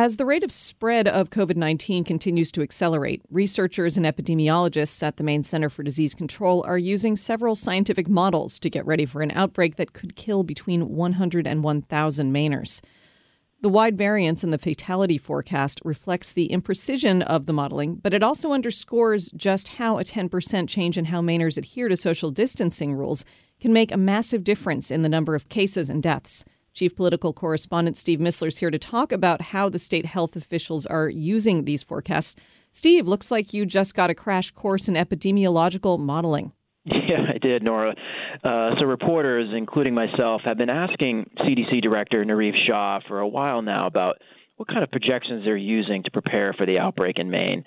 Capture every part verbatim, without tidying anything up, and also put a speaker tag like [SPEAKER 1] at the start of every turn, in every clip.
[SPEAKER 1] As the rate of spread of COVID nineteen continues to accelerate, researchers and epidemiologists at the Maine Center for Disease Control are using several scientific models to get ready for an outbreak that could kill between one hundred and one thousand Mainers. The wide variance in the fatality forecast reflects the imprecision of the modeling, but it also underscores just how a ten percent change in how Mainers adhere to social distancing rules can make a massive difference in the number of cases and deaths. Chief Political Correspondent Steve Mistler is here to talk about how the state health officials are using these forecasts. Steve, looks like you just got a crash course in epidemiological modeling.
[SPEAKER 2] Yeah, I did, Nora. Uh, so reporters, including myself, have been asking C D C Director Nareef Shah for a while now about what kind of projections they're using to prepare for the outbreak in Maine.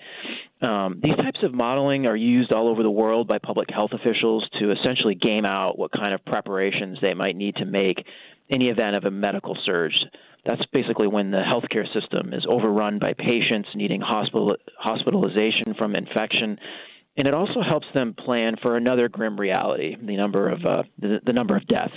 [SPEAKER 2] Um, these types of modeling are used all over the world by public health officials to essentially game out what kind of preparations they might need to make in the event of a medical surge. That's basically when the healthcare system is overrun by patients needing hospital hospitalization from infection. And it also helps them plan for another grim reality, the number of uh, the, the number of deaths.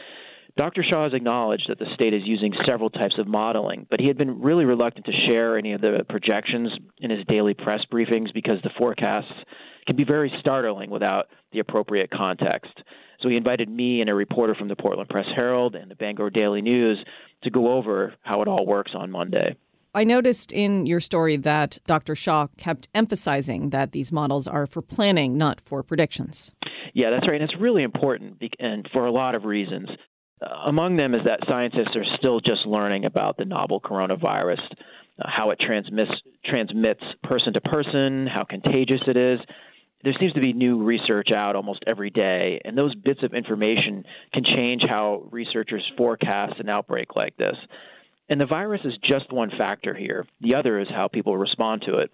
[SPEAKER 2] Doctor Shah has acknowledged that the state is using several types of modeling, but he had been really reluctant to share any of the projections in his daily press briefings because the forecasts can be very startling without the appropriate context. So he invited me and a reporter from the Portland Press-Herald and the Bangor Daily News to go over how it all works on Monday.
[SPEAKER 1] I noticed in your story that Doctor Shah kept emphasizing that these models are for planning, not for predictions.
[SPEAKER 2] Yeah, that's right. And it's really important, and for a lot of reasons. Uh, among them is that scientists are still just learning about the novel coronavirus, uh, how it transmits, transmits person to person, how contagious it is. There seems to be new research out almost every day, and those bits of information can change how researchers forecast an outbreak like this. And the virus is just one factor here. The other is how people respond to it.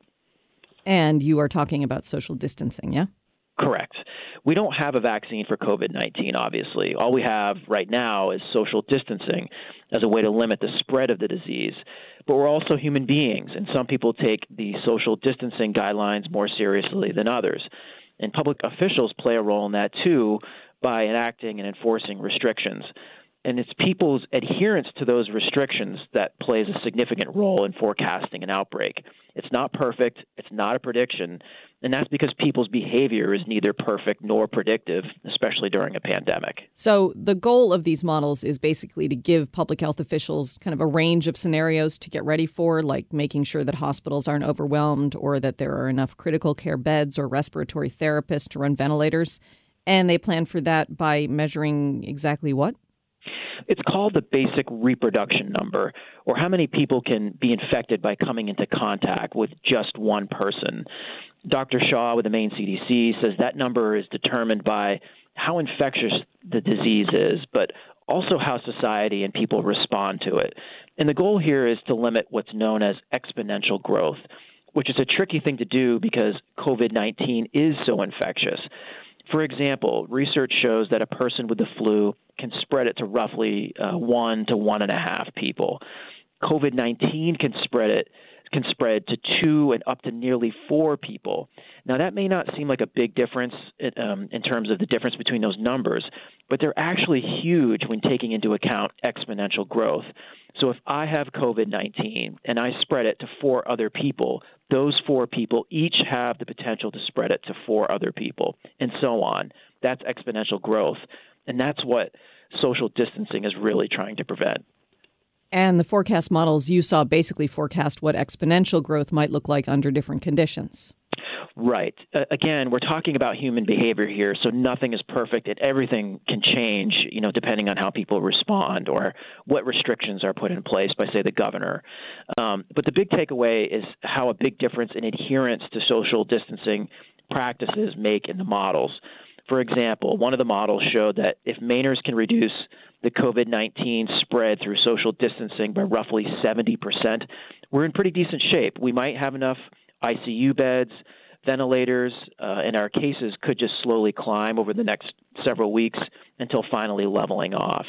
[SPEAKER 1] And you are talking about social distancing, yeah?
[SPEAKER 2] Correct. We don't have a vaccine for COVID nineteen, obviously. All we have right now is social distancing as a way to limit the spread of the disease. But we're also human beings, and some people take the social distancing guidelines more seriously than others. And public officials play a role in that, too, by enacting and enforcing restrictions. And it's people's adherence to those restrictions that plays a significant role in forecasting an outbreak. It's not perfect. It's not a prediction. And that's because people's behavior is neither perfect nor predictive, especially during a pandemic.
[SPEAKER 1] So the goal of these models is basically to give public health officials kind of a range of scenarios to get ready for, like making sure that hospitals aren't overwhelmed or that there are enough critical care beds or respiratory therapists to run ventilators. And they plan for that by measuring exactly what?
[SPEAKER 2] It's called the basic reproduction number, or how many people can be infected by coming into contact with just one person. Doctor Shah with the Maine C D C says that number is determined by how infectious the disease is, but also how society and people respond to it. And the goal here is to limit what's known as exponential growth, which is a tricky thing to do because COVID nineteen is so infectious. For example, research shows that a person with the flu can spread it to roughly uh, one to one and a half people. COVID nineteen can spread it can spread to two and up to nearly four people. Now, that may not seem like a big difference in, um, in terms of the difference between those numbers, but they're actually huge when taking into account exponential growth. So if I have COVID nineteen and I spread it to four other people, those four people each have the potential to spread it to four other people, and so on. That's exponential growth, and that's what social distancing is really trying to prevent.
[SPEAKER 1] And the forecast models you saw basically forecast what exponential growth might look like under different conditions.
[SPEAKER 2] Right. Uh, again, we're talking about human behavior here, so nothing is perfect and everything can change, you know, depending on how people respond or what restrictions are put in place by, say, the governor. Um, but the big takeaway is how a big difference in adherence to social distancing practices make in the models. For example, one of the models showed that if Mainers can reduce the COVID nineteen spread through social distancing by roughly seventy percent, we're in pretty decent shape. We might have enough I C U beds, ventilators, uh, and our cases could just slowly climb over the next several weeks until finally leveling off.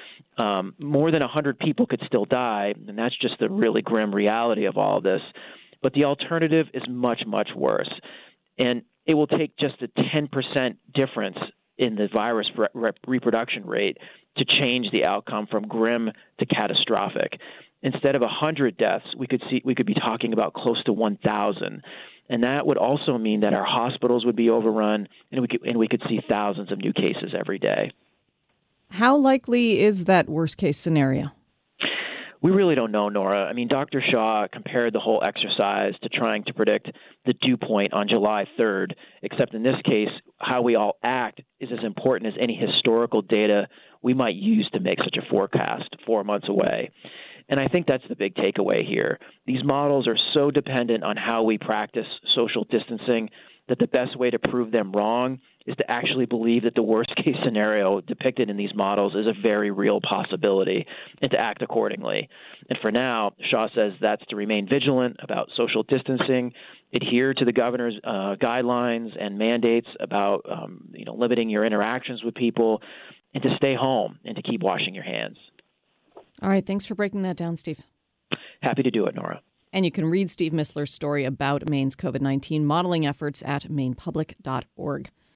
[SPEAKER 2] Um, more than one hundred people could still die, and that's just the really grim reality of all of this. But the alternative is much, much worse. And it will take just a ten percent difference in the virus re- reproduction rate to change the outcome from grim to catastrophic. instead of one hundred deaths, we could see we could be talking about close to one thousand. And that would also mean that our hospitals would be overrun, and we could, and we could see thousands of new cases every day.
[SPEAKER 1] How likely is that worst-case scenario?
[SPEAKER 2] We really don't know, Nora. I mean, Doctor Shah compared the whole exercise to trying to predict the dew point on July third, except in this case, how we all act is as important as any historical data we might use to make such a forecast four months away. And I think that's the big takeaway here. These models are so dependent on how we practice social distancing that the best way to prove them wrong is to actually believe that the worst-case scenario depicted in these models is a very real possibility and to act accordingly. And for now, Shah says that's to remain vigilant about social distancing, adhere to the governor's uh, guidelines and mandates about um, you know, limiting your interactions with people, and to stay home and to keep washing your hands.
[SPEAKER 1] All right. Thanks for breaking that down, Steve.
[SPEAKER 2] Happy to do it, Nora.
[SPEAKER 1] And you can read Steve Mistler's story about Maine's COVID nineteen modeling efforts at maine public dot org.